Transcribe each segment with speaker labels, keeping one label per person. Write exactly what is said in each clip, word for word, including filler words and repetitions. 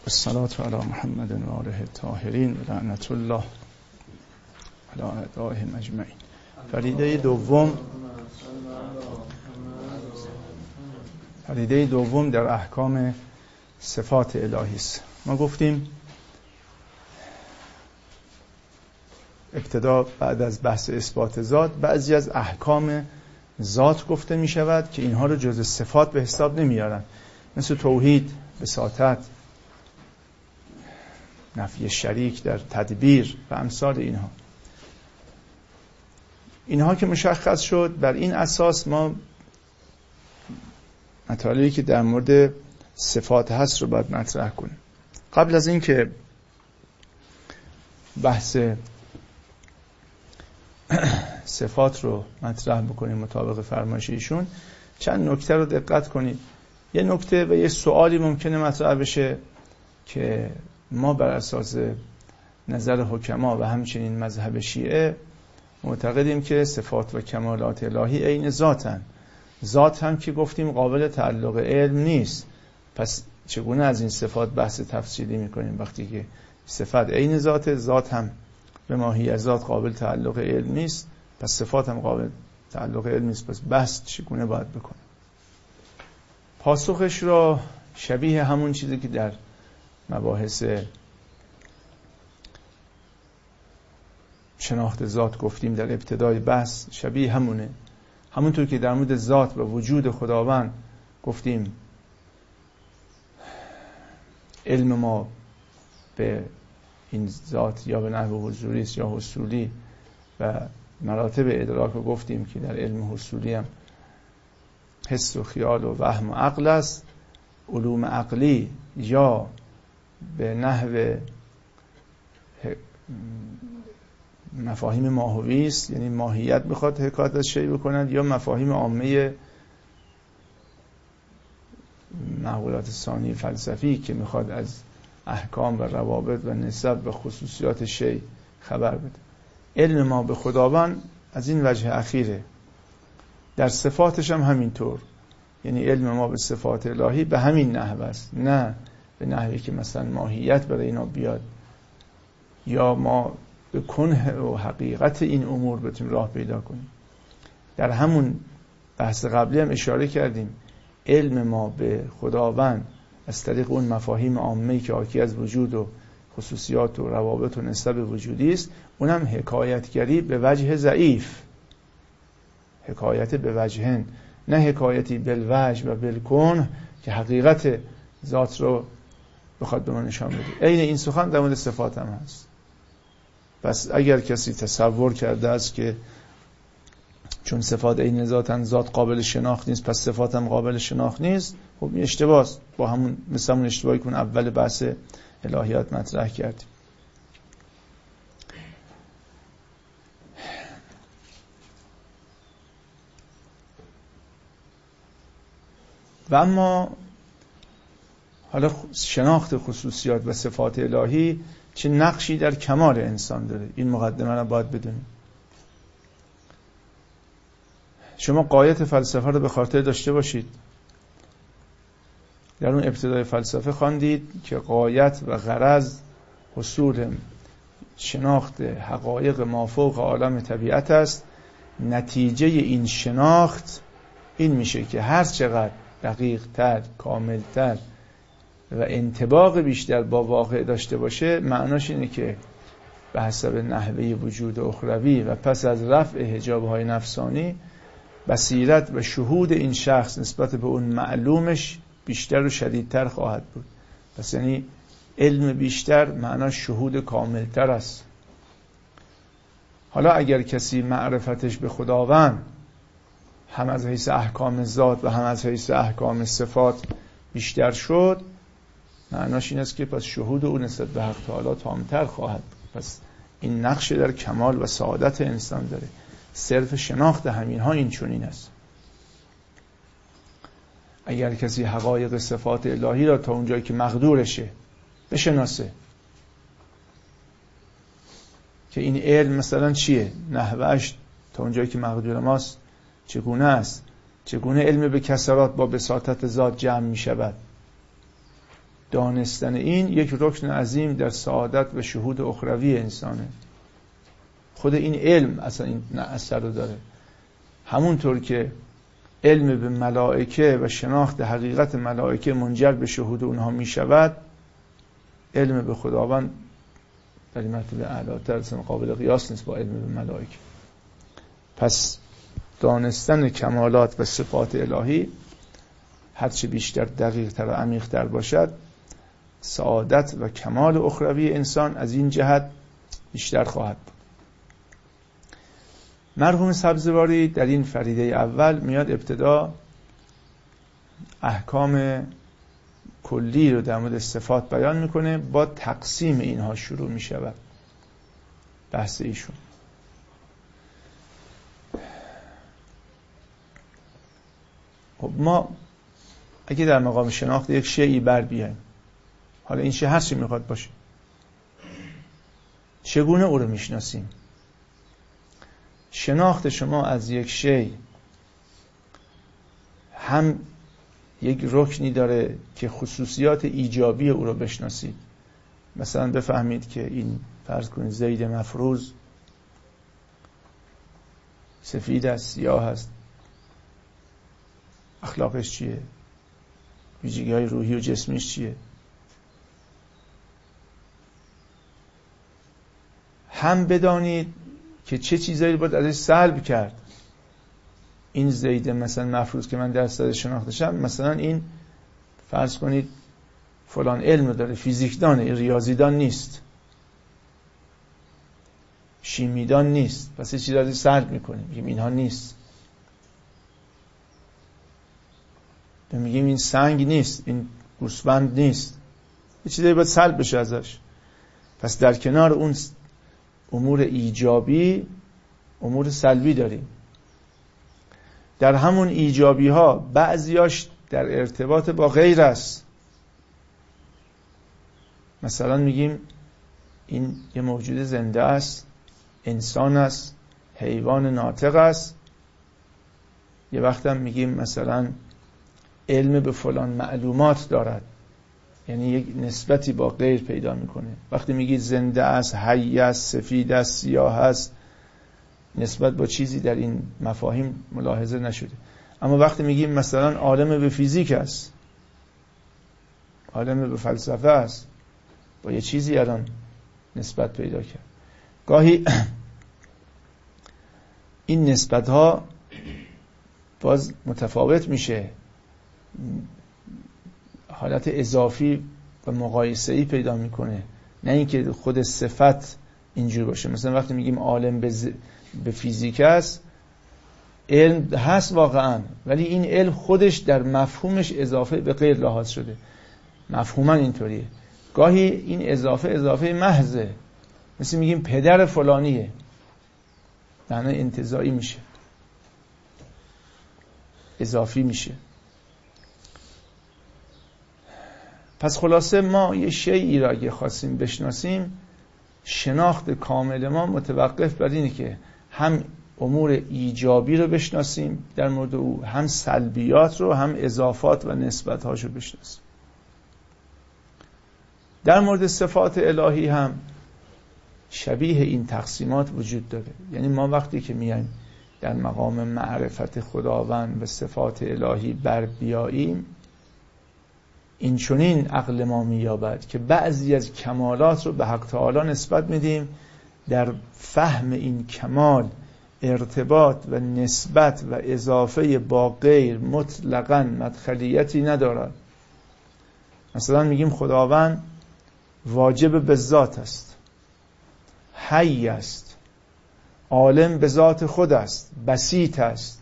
Speaker 1: الصلاة علی محمد و آله الطاهرین و لعنت الله علی اعدائهم اجمعین. پدیده دوم پدیده دوم در احکام صفات الهی است. ما گفتیم ابتدا بعد از بحث اثبات ذات بعضی از احکام ذات گفته می شود که اینها رو جز صفات به حساب نمیارن، مثل توحید، بساطت، نفی شریک در تدبیر و امثال اینها. اینها که مشخص شد، بر این اساس ما مطالبی که در مورد صفات هست رو باید مطرح کنیم. قبل از این که بحث صفات رو مطرح بکنیم مطابق فرمایش ایشون، چند نکته رو دقت کنید. یه نکته و یه سوالی ممکنه مطرح بشه که ما بر اساس نظر حکما و همچنین مذهب شیعه معتقدیم که صفات و کمالات الهی عین ذاتن. ذات هم که گفتیم قابل تعلق علم نیست، پس چگونه از این صفات بحث تفصیلی میکنیم وقتی که صفت عین ذات، ذات هم به ماهیت ذات قابل تعلق علم نیست، پس صفات هم قابل تعلق علم نیست، پس بحث چگونه باید بکنیم؟ پاسخش را شبیه همون چیزی که در مباحث شناخت ذات گفتیم در ابتدای بحث، شبیه همونه. همونطور که در مورد ذات و وجود خداوند گفتیم علم ما به این ذات یا به نحو حضوری است یا حصولی، و مراتب ادراک رو گفتیم که در علم حصولی هم حس و خیال و وهم و عقل است. علوم عقلی یا به نحو مفاهیم ماهوی است، یعنی ماهیت بخواد حکایت از شیء بکنند، یا مفاهیم عامه معقولات ثانی فلسفی که میخواد از احکام و روابط و نسب و خصوصیات شیء خبر بده. علم ما به خداوند از این وجه اخیره. در صفاتش هم همینطور، یعنی علم ما به صفات الهی به همین نحو است، نه به نحوی که مثلا ماهیت برای اینا بیاد یا ما به کنه و حقیقت این امور بتونیم راه پیدا کنیم. در همون بحث قبلی هم اشاره کردیم علم ما به خداوند از طریق اون مفاهیم عامه‌ای که حاکی از وجود و خصوصیات و روابط و نسب وجودی است، اونم حکایتگری به وجه ضعیف، حکایت به وجهن، نه حکایتی بالوجه و بالکون که حقیقت ذات رو بخواد به ما نشان بده. عین این سخن در مورد صفات هم هست. پس اگر کسی تصور کرده است که چون صفات عین ذاتن ذات قابل شناخت نیست پس صفات هم قابل شناخت نیست، خب این اشتباه است. با همون مثل همون اشتباهی که اول بحث الهیات مطرح کردیم. و اما حالا شناخت خصوصیات و صفات الهی چه نقشی در کمال انسان داره، این مقدمه را باید بدونیم. شما غایت فلسفه رو به خاطر داشته باشید. در اون ابتدای فلسفه خواندید که غایت و غرض حصول شناخت حقایق مافوق عالم طبیعت است. نتیجه این شناخت این میشه که هر چقدر دقیق تر، کامل تر و انطباق بیشتر با واقع داشته باشه، معناش اینه که به حسب نحوه وجود اخروی و پس از رفع حجاب‌های نفسانی بصیرت و شهود این شخص نسبت به اون معلومش بیشتر و شدیدتر خواهد بود. پس یعنی علم بیشتر معناش شهود کاملتر است. حالا اگر کسی معرفتش به خداوند هم از حیث احکام ذات و هم از حیث احکام صفات بیشتر شد، معناش این است که پس شهود او نسبت به حق تعالی تامتر خواهد بود. پس این نقش در کمال و سعادت انسان داره. صرف شناخت همین ها این چنین است. اگر کسی حقایق صفات الهی را تا اونجایی که مقدورشه بشناسه که این علم مثلا چیه، نحوهش تا اونجایی که مقدور ماست چگونه است، چگونه علم به کسرات با بساطت ذات جمع می شود، دانستن این یک رکن عظیم در سعادت و شهود اخروی انسانه. خود این علم اصلا این اثر رو داره. همونطور که علم به ملائکه و شناخت حقیقت ملائکه منجر به شهود اونها می شود، علم به خداوند در این مرتبه اعلاتر، اصلا قابل قیاس نیست با علم به ملائکه. پس دانستن کمالات و صفات الهی هرچه بیشتر دقیق تر و عمیق تر باشد، سعادت و کمال اخروی انسان از این جهت بیشتر خواهد بود. مرحوم سبزواری در این فریده اول میاد ابتدا احکام کلی رو در مورد صفات بیان میکنه، با تقسیم اینها شروع میشود بحث ایشون. خب ما اگه در مقام شناخت یک شیئی بر بیایم، حالا این شی هر چی میخواد باشه، چگونه او رو میشناسیم؟ شناخت شما از یک شی هم یک رکنی داره که خصوصیات ایجابی او رو بشناسید. مثلا بفهمید که این فرض کنید زید مفروض سفید است، سیاه است، اخلاقش چیه، ویژگی‌های روحی و جسمیش چیه. هم بدانید که چه چیزایی باید ازش سلب کرد. این زید مثلا مفروض که من در صدد شناختشم، مثلا این فرض کنید فلان علم داره، فیزیکدانه، ریاضیدان نیست، شیمیدان نیست، پس یه چیز ازش سلب میکنیم، میگیم اینها نیست. میگیم این سنگ نیست، این گوسفند نیست، یه چیزایی باید سلب بشه ازش. پس در کنار اون امور ایجابی امور سلبی داریم. در همون ایجابی ها بعضیاش در ارتباط با غیر است. مثلا میگیم این یه موجود زنده است، انسان است، حیوان ناطق است. یه وقت هم میگیم مثلا علم به فلان معلومات دارد، یعنی یک نسبتی با غیر پیدا میکنه. وقتی میگید زنده است، حی است، سفید است، سیاه است، نسبت با چیزی در این مفاهیم ملاحظه نشده. اما وقتی میگیم مثلا عالم به فیزیک است، عالم به فلسفه است، با یه چیزی الان نسبت پیدا کرد. گاهی این نسبت ها باز متفاوت میشه، حالت اضافی و مقایسه‌ای پیدا میکنه، نه اینکه خود صفت اینجور باشه. مثلا وقتی میگیم عالم به, ز... به فیزیک است، علم هست واقعا، ولی این علم خودش در مفهومش اضافه به غیر لحاظ شده، مفهوما اینطوریه. گاهی این اضافه اضافه محضه، مثل میگیم پدر فلانیه، معنی انتزاعی میشه، اضافی میشه. پس خلاصه ما یه شیئی را اگه خواستیم بشناسیم، شناخت کامل ما متوقف بر اینه که هم امور ایجابی رو بشناسیم در مورد او، هم سلبیات رو، هم اضافات و نسبت‌هاش رو بشناسیم. در مورد صفات الهی هم شبیه این تقسیمات وجود داره. یعنی ما وقتی که میایم در مقام معرفت خداوند و صفات الهی بر بیاییم، این چنین عقل ما می‌یابد که بعضی از کمالات رو به حق تعالی نسبت میدیم، در فهم این کمال ارتباط و نسبت و اضافه با غیر مطلقاً مدخلیتی ندارد. مثلا میگیم خداوند واجب به ذات است، حی است، عالم به ذات خود است، بسیط است.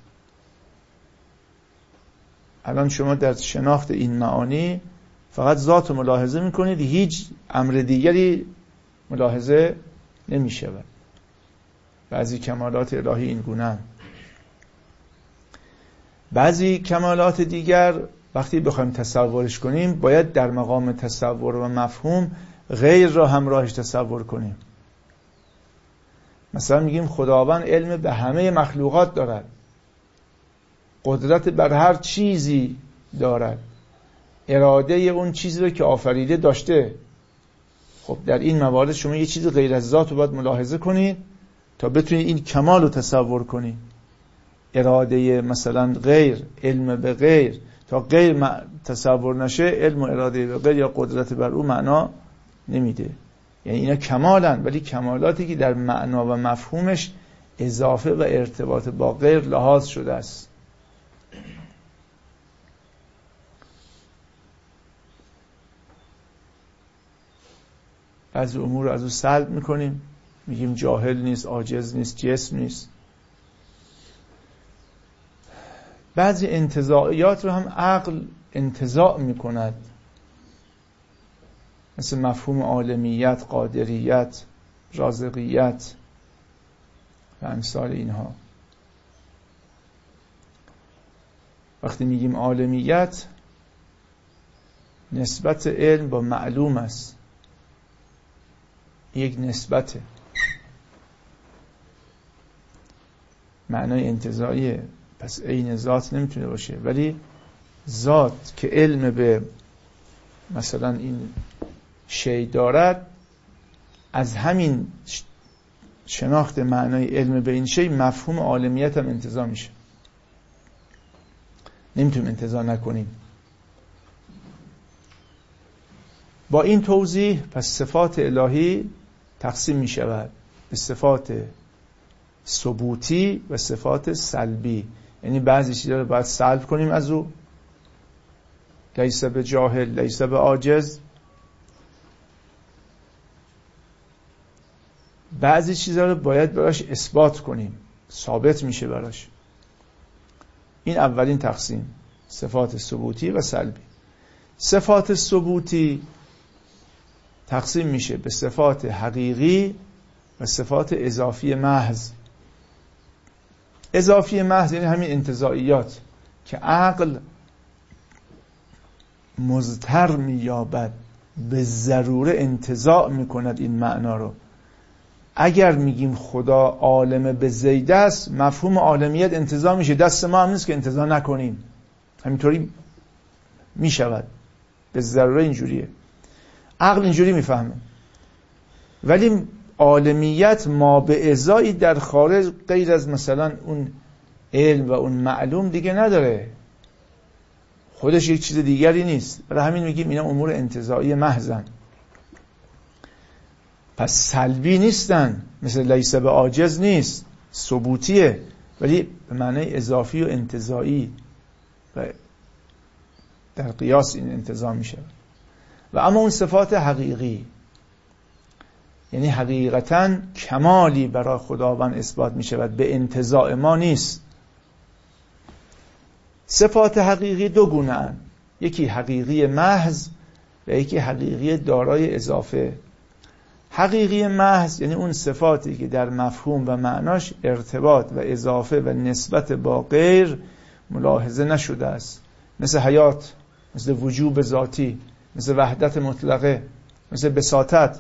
Speaker 1: الان شما در شناخت این معانی فقط ذات رو ملاحظه میکنید، هیچ امر دیگری ملاحظه نمیشود. بعضی کمالات الهی این گونه، بعضی کمالات دیگر وقتی بخوایم تصورش کنیم باید در مقام تصور و مفهوم غیر را همراهش تصور کنیم. مثلا میگیم خداوند علم به همه مخلوقات دارد، قدرت بر هر چیزی دارد، اراده اون چیزی رو که آفریده داشته. خب در این موارد شما یه چیز غیر از ذات رو باید ملاحظه کنید تا بتونید این کمال رو تصور کنید. اراده مثلا غیر، علم به غیر، تا غیر تصور نشه، علم و اراده به غیر یا قدرت بر او معنا نمیده. یعنی اینا کمالن، ولی کمالاتی که در معنا و مفهومش اضافه و ارتباط با غیر لحاظ شده است. بعضی امور رو از او سلب میکنیم، میگیم جاهل نیست، عاجز نیست، جسم نیست. بعضی انتزاعیات رو هم عقل انتزاع میکند، مثل مفهوم عالمیت، قادریت، رازقیت و امثال اینها. وقتی میگیم عالمیت، نسبت علم با معلوم است، یک نسبته، معنای انتزاعیه، پس عین ذات نمیتونه باشه. ولی ذات که علم به مثلا این شی دارد، از همین شناخت معنای علم به این شی مفهوم عالمیت هم انتزاع میشه. نمیتونیم انتزاع نکنیم. با این توضیح پس صفات الهی تقسیم می شود به صفات ثبوتی و صفات سلبی. یعنی بعضی چیزا رو باید سلب کنیم از او، لیس به جاهل، لیس به عاجز. بعضی چیزا رو باید براش اثبات کنیم، ثابت میشه براش. این اولین تقسیم، صفات ثبوتی و سلبی. صفات ثبوتی تقسیم میشه به صفات حقیقی و صفات اضافی محض. اضافی محض یعنی همین انتزاعیات که عقل مضطر مییابد، به ضروره انتزاع میکند این معنا رو. اگر میگیم خدا عالم به زید است، مفهوم عالمیت انتزاع میشه. دست ما هم نیست که انتزاع نکنیم، همینطوری میشود، به ضروره اینجوریه. عقل اینجوری میفهمه. ولی عالمیت ما به ازایی در خارج غیر از مثلا اون علم و اون معلوم دیگه نداره، خودش یک چیز دیگری نیست. برای همین میگیم اینا امور انتزاعی محضن، پس سلبی نیستن. مثل لیس به عاجز نیست، ثبوتیه، ولی به معنی اضافی و انتزاعی و در قیاس این انتزاع میشه. و اما اون صفات حقیقی، یعنی حقیقتاً کمالی برای خداوند اثبات می شود، به انتزاع ما نیست. صفات حقیقی دو گونه اند، یکی حقیقی محض و یکی حقیقی دارای اضافه. حقیقی محض یعنی اون صفاتی که در مفهوم و معناش ارتباط و اضافه و نسبت با غیر ملاحظه نشده است، مثل حیات، مثل وجوب ذاتی، مثل وحدت مطلقه، مثل بساطت.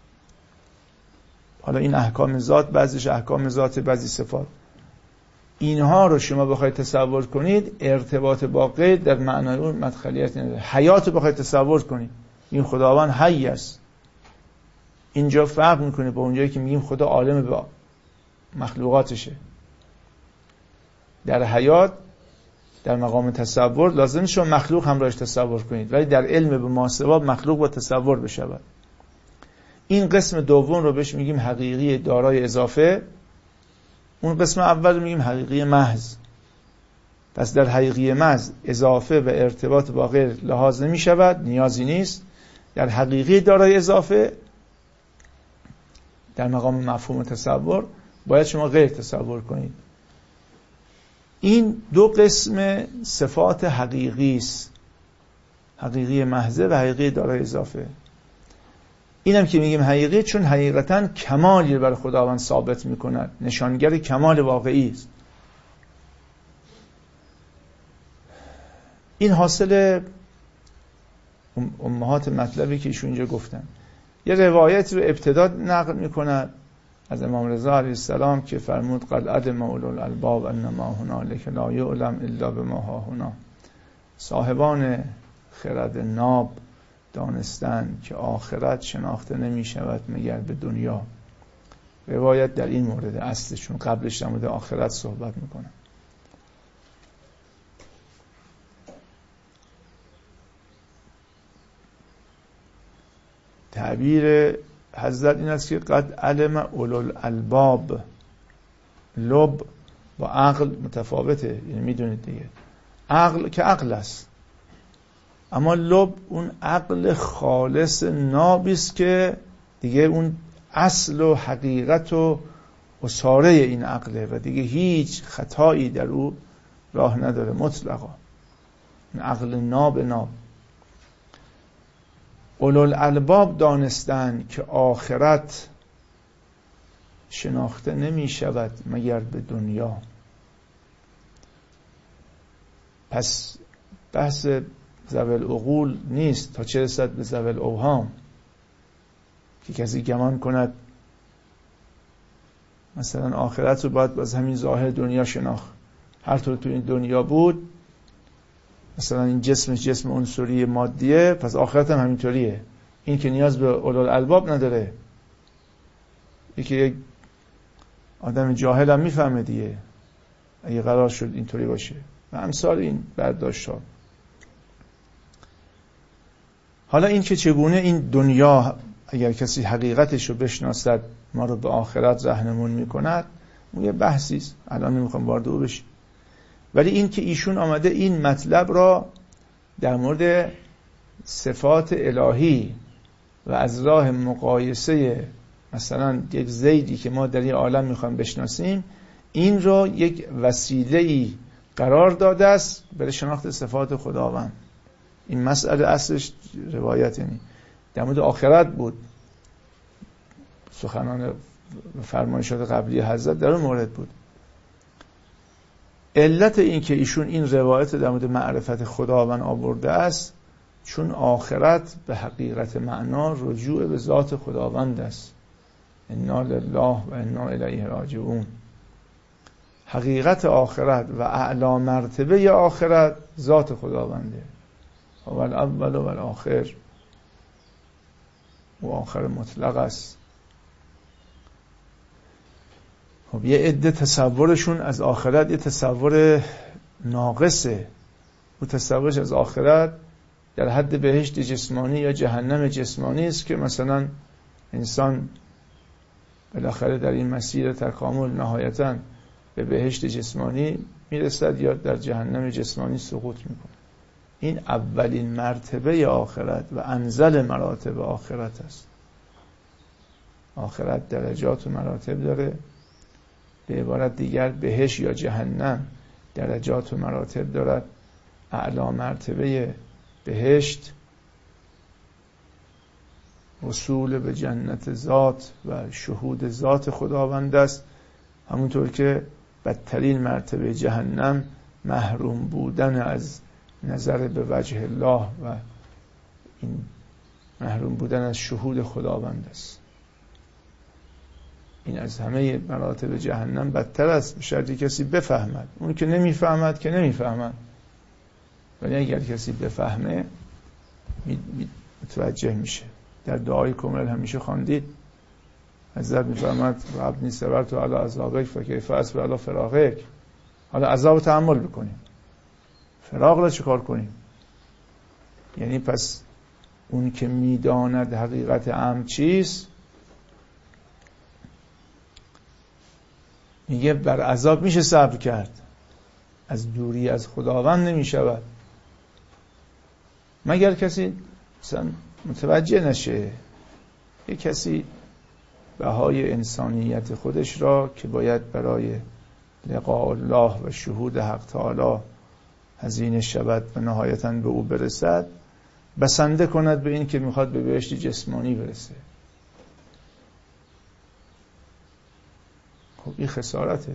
Speaker 1: حالا این احکام ذات، بعضیش احکام ذات، بعضی صفات. اینها رو شما بخواید تصور کنید، ارتباط با غیر در معنای اون مدخلیت نداره. حیات رو بخواید تصور کنید، این خداوند حی است. اینجا فرق میکنه با اونجایی که میگیم خدا عالم به مخلوقاتشه. در حیات، در مقام تصور لازم شما مخلوق هم راش تصور کنید، ولی در علم به ماسوا مخلوق با تصور بشود. این قسم دوم رو بهش میگیم حقیقی دارای اضافه، اون قسم اول رو میگیم حقیقی محض. پس در حقیقی محض اضافه و ارتباط با غیر لحاظ نمی شود، نیازی نیست. در حقیقی دارای اضافه، در مقام مفهوم تصور، باید شما غیر تصور کنید. این دو قسم صفات حقیقی است، حقیقی محضه و حقیقی دارای اضافه. اینم که میگیم حقیقی، چون حقیقتاً کمالی بر خداوند ثابت میکند، نشانگر کمال واقعی است. این حاصل امهات مطلبی که ایشون اینجا گفتن. یه روایت رو ابتدا نقل میکند از امام رضا علیه السلام که فرمود قل ادم اولو الالباب انما هنالک لا یعلم الا بما ها هنا. صاحبان خرد ناب دانستن که آخرت شناخته نمی شود مگر به دنیا. روایت در این مورد اصلشون، قبلش در مورد آخرت صحبت میکنن. تعبیر حضرت این است که قد علم اولو الالباب. لب با عقل متفاوته، یعنی میدونید دیگه، عقل که عقل است، اما لب اون عقل خالص نابی است که دیگه اون اصل و حقیقت و اصاره این عقله و دیگه هیچ خطایی در او راه نداره مطلقا. این عقل ناب ناب. اولوالالباب دانستن که آخرت شناخته نمی شود مگر به دنیا. پس بحث ذوی العقول نیست تا چه رسد به ذوی الاوهام، که کسی گمان کند مثلا آخرت رو باید باز همین ظاهر دنیا شناخت، هر طور تو این دنیا بود، مثلا این جسمش جسم عنصری مادیه، پس آخرت هم همینطوریه. این که نیاز به اولوالالباب نداره. یکی یک آدم جاهل هم میفهمه دیگه اگه قرار شد اینطوری باشه و امثال این برداشت‌ها. حالا این که چگونه این دنیا اگر کسی حقیقتش رو بشناسد ما رو به آخرت راهنمون میکند، اون یه بحثی است، الان نمیخوام وارد او بشیم. ولی این که ایشون آمده این مطلب را در مورد صفات الهی و از راه مقایسه مثلا یک زیدی که ما در این عالم میخوایم بشناسیم، این را یک وسیله‌ای قرار داده است برای شناخت صفات خداوند. این مسئله اصلش روایت یعنی در مورد آخرت بود، سخنان فرمایشات قبلی حضرت در اون مورد بود. علت این که ایشون این روایت در مورد معرفت خداوند آورده است چون آخرت به حقیقت معنا رجوع به ذات خداوند است. انا لله و انا الیه راجعون. حقیقت آخرت و اعلی مرتبه آخرت ذات خداونده. اول اول و آخر و آخر مطلق است. خب یه عده تصورشون از آخرت یه تصور ناقصه. او تصورش از آخرت در حد بهشت جسمانی یا جهنم جسمانی است که مثلا انسان بالاخره در این مسیر تکامل نهایتاً به بهشت جسمانی میرسد یا در جهنم جسمانی سقوط میکنه. این اولین مرتبه آخرت و انزل مراتب آخرت است. آخرت درجات و مراتب داره. به عبارت دیگر بهشت یا جهنم درجات و مراتب دارد. اعلی مرتبه بهشت وصول به جنت ذات و شهود ذات خداوند است، همونطور که بدترین مرتبه جهنم محروم بودن از نظر به وجه الله و این محروم بودن از شهود خداوند است. این از همه مراتب جهنم بدتر است، به شرطی کسی بفهمد. اون که نمیفهمد که نمیفهمد، ولی اگر کسی بفهمه متوجه میشه. در دعای کامل همیشه خواندید حضرت میفرماد ربنی صبرت علی عذابک فکیف اصبر علی فراقک. حالا عذاب تحمل بکنیم، فراق را چیکار کنیم؟ یعنی پس اون که میداند حقیقت امر چیست میگه بر عذاب میشه صبر کرد، از دوری از خداوند نمیشود مگر کسی مثلا متوجه نشه. یک کسی بهای انسانیت خودش را که باید برای لقاء الله و شهود حق تعالی هزینه شود و نهایتاً به او برسد، بسنده کند به این که میخواد به بهشت جسمانی برسه. خب این خسارته.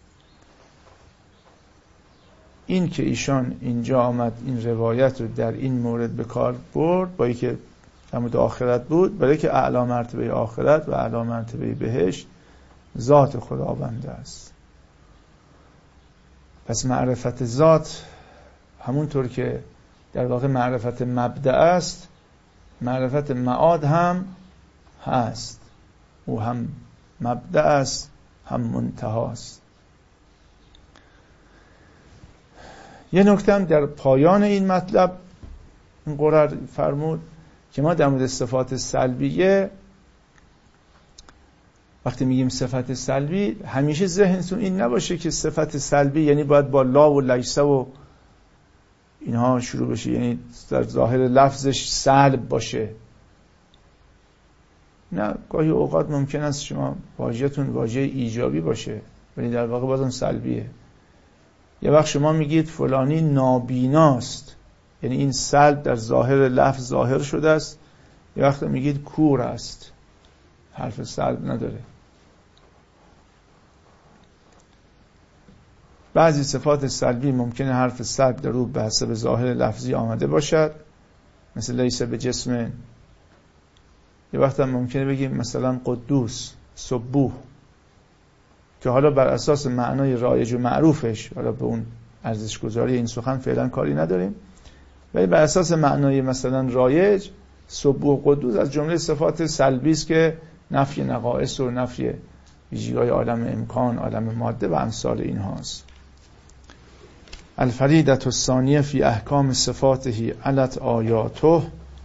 Speaker 1: این که ایشان اینجا آمد این روایت رو در این مورد به کار برد با اینکه در مورد آخرت بود، برای که اعلی مرتبه آخرت و اعلی مرتبه بهشت ذات خداوند است. پس معرفت ذات همونطور که در واقع معرفت مبدأ است، معرفت معاد هم هست. او هم مبدأ است هم منتها است. یه نکته هم در پایان این مطلب این قرار فرمود که ما در مورد صفات سلبیه وقتی میگیم صفت سلبی همیشه ذهنتون این نباشه که صفت سلبی یعنی باید با لا و لیسه و اینها شروع بشه، یعنی در ظاهر لفظش سلب باشه. نه، گاهی اوقات ممکن است شما واژه‌تون واژه ایجابی باشه ولی در واقع بازم سلبیه. یه وقت شما میگید فلانی نابیناست، یعنی این سلب در ظاهر لفظ ظاهر شده است. یه وقت میگید کور است، حرف سلب نداره. بعضی صفات سلبی ممکنه حرف سلب در رو به حسب ظاهر لفظی آمده باشد، مثل لیس به جسم. یه وقت هم ممکنه بگیم مثلا قدوس، سبوح، که حالا بر اساس معنای رایج و معروفش، حالا به اون ارزش گذاری این سخن فعلا کاری نداریم، ولی بر اساس معنای مثلا رایج سبوح و قدوس از جمله صفات سلبی است که نفی نقائص و نفی ویژگی‌های عالم امکان، عالم ماده و امثال این هاست. الفریدة الثانیه فی احکام صفاته علت آیاته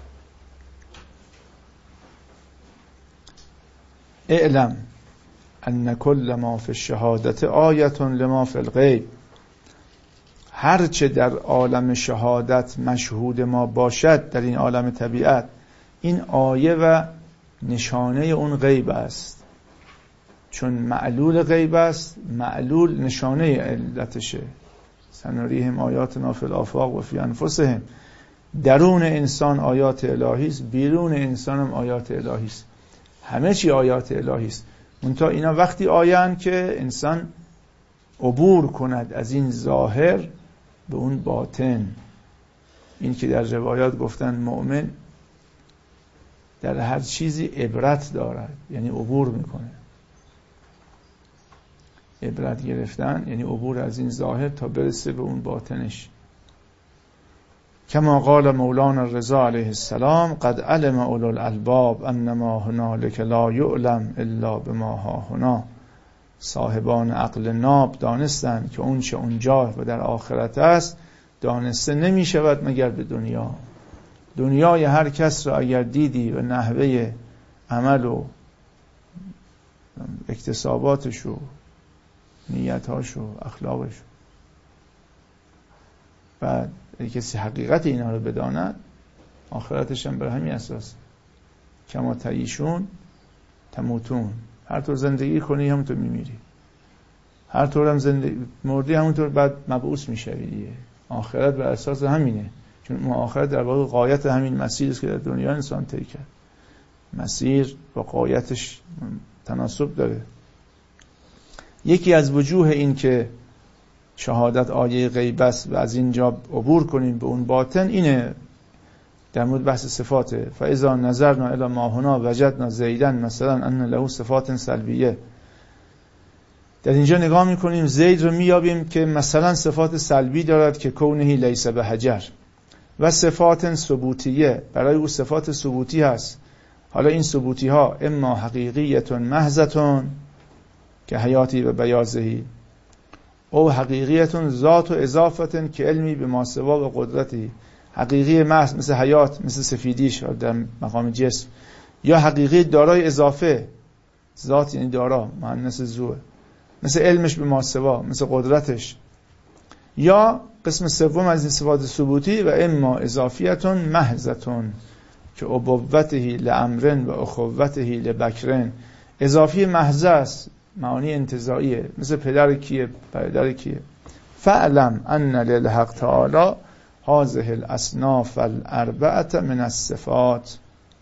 Speaker 1: اعلم ان کل ما فی الشهادت آیة لما فی الغیب. هر چه در عالم شهادت مشهود ما باشد، در این عالم طبیعت، این آیه و نشانه اون غیب است. چون معلول غیب است، معلول نشانه علتشه. سنریهم آیاتنا فی الآفاق و فی انفسهم. درون انسان آیات الهی است، بیرون انسان هم آیات الهی است. همه چی آیات الهی است. منتها اینا وقتی آیند که انسان عبور کند از این ظاهر به اون باطن. این که در روایات گفتن مؤمن در هر چیزی عبرت دارد، یعنی عبور میکنه. عبرت گرفتن یعنی عبور از این ظاهر تا برسه به اون باطنش. کما قال مولانا رضا علیه السلام قد علم اولو الالباب انما هنالک لا یعلم الا بما ها هنا. صاحبان عقل ناب دانستند که اون چه اونجا و در آخرت است دانسته نمی شود مگر به دنیا. دنیای هر کس را اگر دیدی و نحوه عمل و اکتساباتش و نیتاش و اخلاقش، و کسی حقیقت اینا رو بداند، آخرتش هم بر همین اساس. کما تعیشون تموتون. هر طور زندگی کنی همونطور میمیری، هر طور هم زندگی مردی همونطور بعد مبعوث میشوی دیگه. آخرت بر اساس همینه، چون اون آخرت در واقع غایت همین مسیر است که در دنیا انسان طی کرد. مسیر با غایتش تناسب داره. یکی از وجوه این که شهادت آیه غیب است و از اینجا عبور کنیم به اون باطن اینه. در مورد بحث صفاته فاذا نظرنا الی ما هنا وجدنا زیدا مثلا ان له صفات سلبیه. در اینجا نگاه میکنیم زید رو میابیم که مثلا صفات سلبی دارد که کونه لیس به حجر، و صفات ثبوتیه، برای او صفات ثبوتی هست. حالا این ثبوتی ها اما حقیقیتون محضتون که حیاتی و بیازهی، او حقیقیتون ذات و اضافتن که علمی به ما سوا و قدرتی. حقیقی محض مثل حیات، مثل سفیدیش در مقام جسم، یا حقیقی دارای اضافه، ذات یعنی دارا مؤنث ذو، مثل علمش به ما سوا، مثل قدرتش. یا قسم سوم از این صفات ثبوتی و اما اضافیتون محضتون که ابوته لامرن و اخوته لبکرن. اضافی محض است، معانی انتزاعیه، مثل پدر کیه، برادر کیه. فعلم ان للحق تعالی هذه الاصناف الاربعه من الصفات.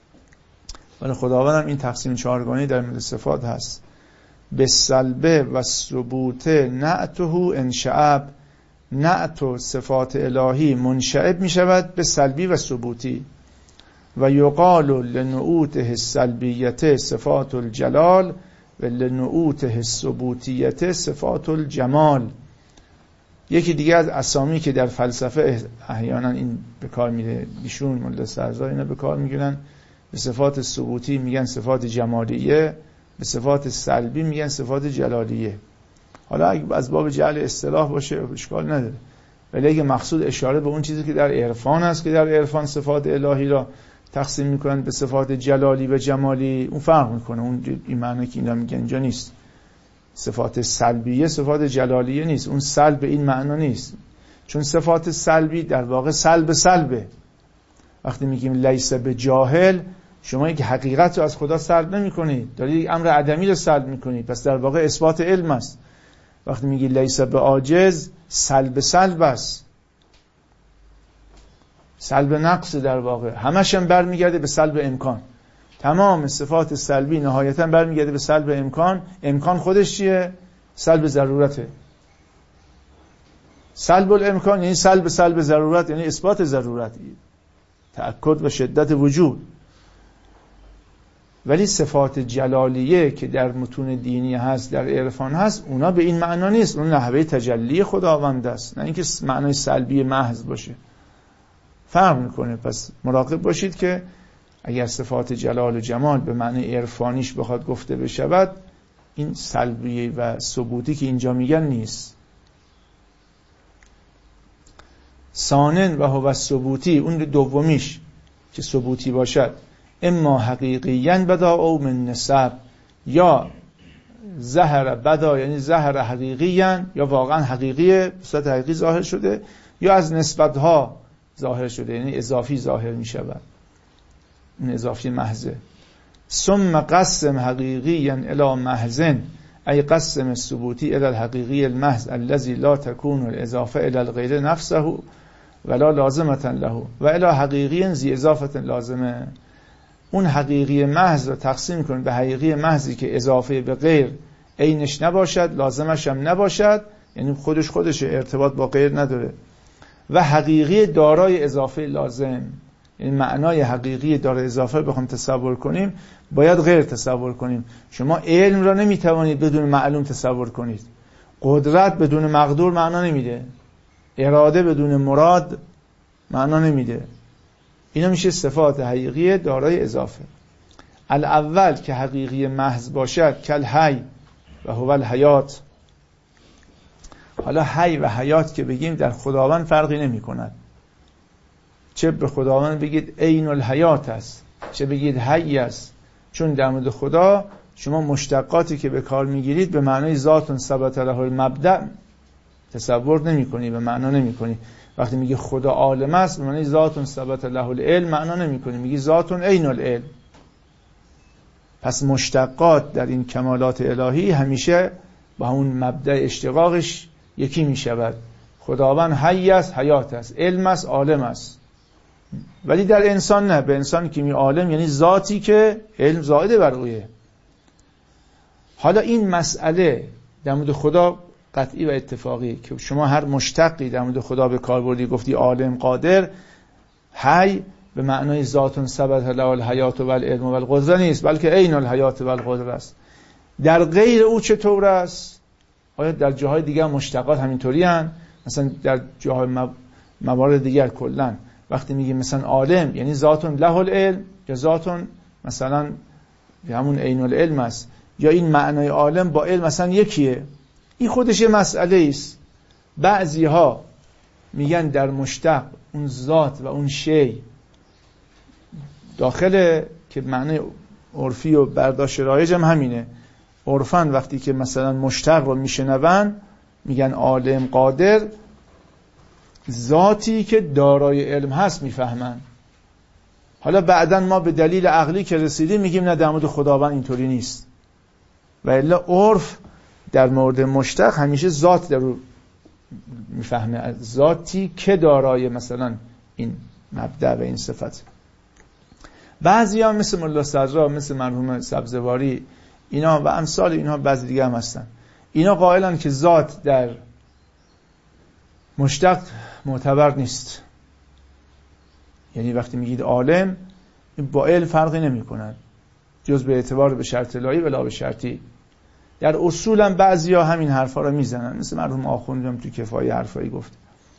Speaker 1: ولی خداوند هم این تقسیم چهارگانه در مورد صفات هست. به سلبه و ثبوت نعته انشعب. نعت و صفات الهی منشعب می شود به سلبی و ثبوتی. و یقال لنعوته السلبیت صفات الجلال و لنعوته الثبوتیت صفات الجمال. یکی دیگه از اسامی که در فلسفه احیانا این به کار میره، ایشون ملا سرزا اینا به کار میگیرن، به صفات ثبوتی میگن صفات جمالیه، به صفات سلبی میگن صفات جلالیه. حالا اگه از باب جعل اصطلاح باشه اشکال نداره، ولی اگه مقصود اشاره به اون چیزی که در عرفان هست که در عرفان صفات الهی را تقسیم میکنن به صفات جلالی و جمالی، اون فرق میکنه. اون این معنی که اینا میگن اینجا نیست. صفات سلبیه صفات جلالیه نیست، اون سلب این معنا نیست، چون صفات سلبی در واقع سلب سلبه. وقتی میگیم لیس به جاهل، شما یک حقیقت رو از خدا سلب نمی کنید، دارید یک امر عدمی رو سلب میکنید، پس در واقع اثبات علم است. وقتی میگی لیس به عاجز، سلب سلب است، سلب نقص، در واقع همش هم برمیگرده به سلب امکان. تمام صفات سلبی نهایتا برمیگرده به سلب امکان. امکان خودش چیه؟ سلب ضرورته. سلب الامکان یعنی سلب سلب ضرورت، یعنی اثبات ضرورت، تأکد و شدت وجود. ولی صفات جلالیه که در متون دینی هست، در عرفان هست، اونا به این معنا نیست، اون نحوه تجلی خداوند است، نه اینکه معنای سلبی محض باشه. فرق میکنه. پس مراقب باشید که اگر صفات جلال و جمال به معنی عرفانیش بخواد گفته بشود، این سلبی و ثبوتی که اینجا میگن نیست. ثانن و هو ثبوتی، اون دومیش که ثبوتی باشد، اما حقیقیاً بدا او من نسب، یا ظهر بدا یعنی ظهر حقیقیاً، یا واقعا حقیقیه، به صورت حقیقی ظاهر شده، یا از نسبتها ظاهر شده، یعنی اضافی ظاهر می شود، این اضافی محضه. ثم قسم حقیقیاً الی محضن، ای قسم الثبوتی الی الحقیقی المحض الذي لا تكون الاضافه الی الغیر نفسه ولا لازمه له و الی حقیقی ذی اضافه لازمه. اون حقیقی محض رو تقسیم کن به حقیقی محضی که اضافه به غیر عینش نباشد، لازمش هم نباشد، یعنی خودش خودش ارتباط با غیر نداره، و حقیقی دارای اضافه لازم. یعنی معنای حقیقی دارای اضافه بخوام تصور کنیم، باید غیر تصور کنیم. شما علم را نمیتوانید بدون معلوم تصور کنید. قدرت بدون مقدور معنا نمیده. اراده بدون مراد معنا نمیده. اینا میشه صفات حقیقی دارای اضافه. الاول که حقیقی محض باشد، کل حی و هو الحیات. حالا حی و حیات که بگیم در خداوند فرقی نمی کند. چه به خداوند بگید عین الحیات است، چه بگید حی است، چون در مورد خدا شما مشتقاتی که به کار میگیرید به معنای ذات ثبت له المبدأ تصور نمی کنی، به معنا نمی کنی. وقتی میگی خدا عالم است، به معنای ذات ثبت له العلم معنا نمی کنی، میگی ذات عین العلم. پس مشتقات در این کمالات الهی همیشه با اون مبدأ اشتقاقش یکی می شود. خداوند حی است، حیات است، علم است، عالم است. ولی در انسان نه. به انسان که می عالم یعنی ذاتی که علم زائده بر اویه. حالا این مسئله در مورد خدا قطعی و اتفاقی که شما هر مشتقی در مورد خدا به کار بردی، گفتی عالم، قادر، حی به معنای ذات ثبت له الحیات و العلم و القدره نیست، بلکه عین الحیات و القدره است. در غیر او چطور است؟ آیا در جاهای دیگر مشتقات همینطوری هستند؟ مثلا در جاهای موارد دیگر کلا وقتی میگیم مثلا عالم یعنی ذات له العلم، یا ذات مثلا همون عین العلم است، یا این معنای عالم با علم مثلا یکیه. این خودش یه مسئله است. بعضی ها میگن در مشتق اون ذات و اون شی داخل، که معنی عرفی و برداشت رایج هم همینه. عرفاً وقتی که مثلا مشتق رو میشنون میگن عالم، قادر، ذاتی که دارای علم هست میفهمن. حالا بعداً ما به دلیل عقلی که رسیدیم میگیم نه، در مورد خداوند اینطوری نیست. و الا عرف در مورد مشتق همیشه ذات درو میفهمه، ذاتی که دارای مثلا این مبدأ و این صفت. بعضی ها مثل ملا صدرا، مثل مرحوم سبزواری، اینا و امثال اینها، بعضی دیگه هم هستن، اینا قائلن که ذات در مشتق معتبر نیست. یعنی وقتی میگید عالم، با علم فرقی نمی کند جز به اعتبار به شرط الهی ولا به شرطی. در اصولا بعضیا همین حرفا رو میزنن، مثل مرحوم آخوندم تو کفایه حرفایی گفت.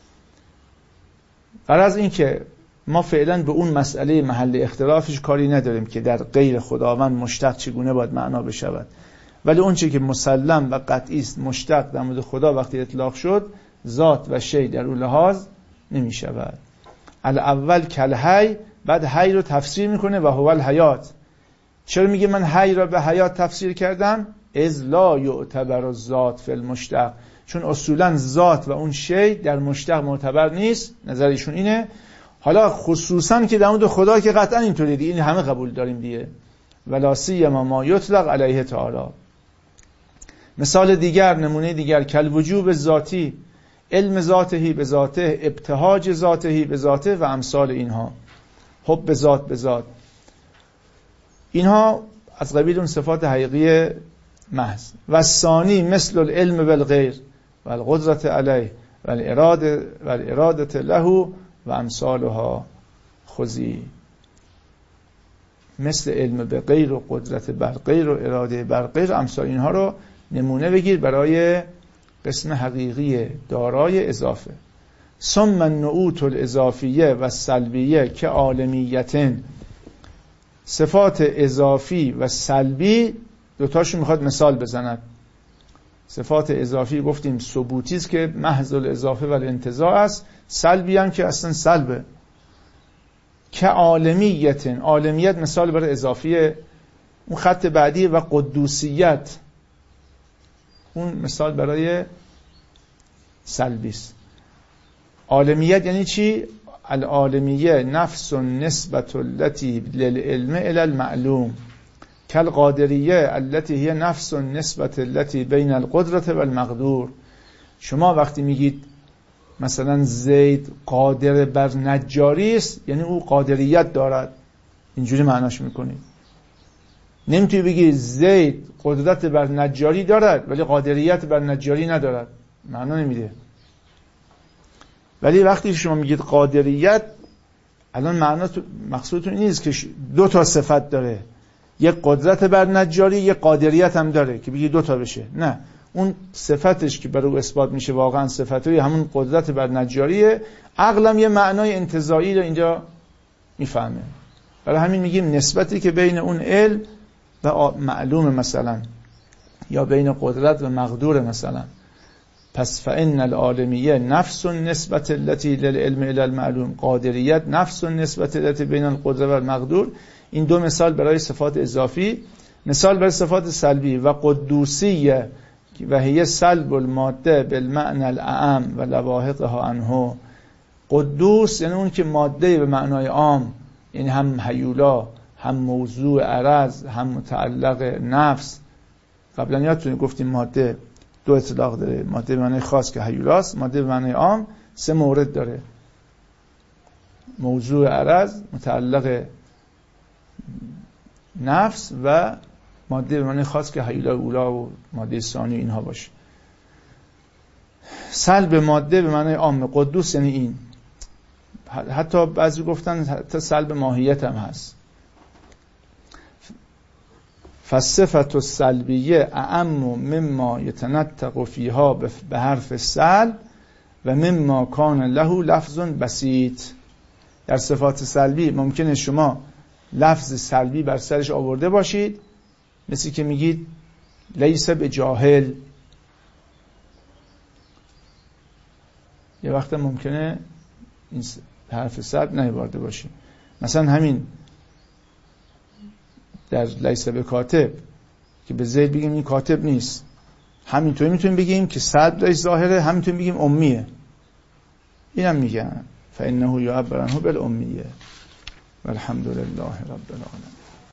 Speaker 1: غرض این که ما فعلا به اون مسئله محل اختلافش کاری نداریم که در غیر خداوند مشتق چگونه باید معنا بشود، ولی اون چیزی که مسلم و قطعی است مشتق در مورد خدا وقتی اطلاق شد ذات و شی در اون لحاظ نمی شود. الاول کل حی، بعد حی رو تفسیر میکنه و هو الحیات. چرا میگه من حی را به حیات تفسیر کردم؟ از لا یعتبر الذات فی المشتق، چون اصولا ذات و اون شی در مشتق معتبر نیست. نظر ایشون اینه. حالا خصوصا که در مورد خدا که قطعا اینطوریه دیگه، این همه قبول داریم دیگه. ولا سیما ما یطلق علیه تعالی. مثال دیگر، نمونه دیگر، کل وجوب ذاتی، علم ذاته به ذاته، ابتهاج ذاته به ذاته و امثال اینها، حب ذات به ذات، اینها از قبیل اون صفات حقیقی محض. و ثانی مثل العلم بالغیر و القدرت علیه و الاراده و الارادت له و امثالها خذی. مثل علم به غیر و قدرت بر غیر و اراده بر غیر، امثال اینها رو نمونه بگیر برای قسم حقیقی دارای اضافه. ثم النعوت الاضافیه و سلبیه که عالمیتن، صفات اضافی و سلبی دوتاشون میخواد مثال بزند. صفات اضافی گفتیم ثبوتی است که محض الاضافه و الانتزاع است، سلبی هم که اصلا سلبه. که عالمیتن، عالمیت مثال برای اضافیه. اون خط بعدی و قدوسیت، اون مثال برای سلبی است. عالمیت یعنی چی؟ العالمیه نفس نسبت التي للعلم الى المعلوم کالقادریه التي هي نفس نسبت التي بین القدرت و المقدور. شما وقتی میگید مثلا زید قادر بر نجاری است، یعنی او قادریت دارد، اینجوری معناش میکنید. نمیتونی بگی زید قدرت بر نجاری دارد ولی قادریت بر نجاری ندارد، معنا نمیده. ولی وقتی شما میگید قادریت، الان معنا مقصودتون این نیست که دو تا صفت داره، یک قدرت بر نجاری یک قادریت هم داره که بگی دو تا بشه. نه، اون صفتش که برای او اثبات میشه واقعا صفتی همون قدرت بر نجاریه. عقلم یه معنای انتزاعی رو اینجا میفهمه. برای همین میگیم نسبتی که بین اون علم و معلوم مثلا، یا بین قدرت و مقدور مثلا. پس فإن العالمیه نفس نسبت التي للعلم الى المعلوم، قادریت نفس نسبت التي بین القدرت و المقدور. این دو مثال برای صفات اضافی. مثال برای صفات سلبی و قدوسیه و هی سلب الماده بالمعنى الاعم و لواحقها عنه. قدوس یعنی اون که ماده به معنای عام، یعنی هم هیولا، هم موضوع عرض، هم متعلق نفس. قبلا یادتونه گفتیم ماده دو اطلاق داره، ماده به معنای خاص که هیولاست، ماده به معنای عام سه مورد داره: موضوع عرض، متعلق نفس و ماده به معنای خاص که هیولا اولا و ماده ثانی اینها باشه. سلب ماده به معنای عام. قدوس یعنی این. حتی بعضی گفتن حتی سلب ماهیت هم هست. فالصفة السلبیه اعم مما یتنطق فیها به حرف سلب و مما کان له لفظ بسیط. در صفات سلبی ممکنه شما لفظ سلبی بر سرش آورده باشید، مثل که میگید لیس به جاهل. یه وقت ممکنه این حرف سلب نیاورده باشید. مثلا همین در لیس به کاتب که به زید بگیم این کاتب نیست، همینطوری میتونیم بگیم که سلب داشت ظاهره، همینطوری بگیم امیه. اینم میگن فانه یعبر عنه بالامیه والحمد لله رب العالمین.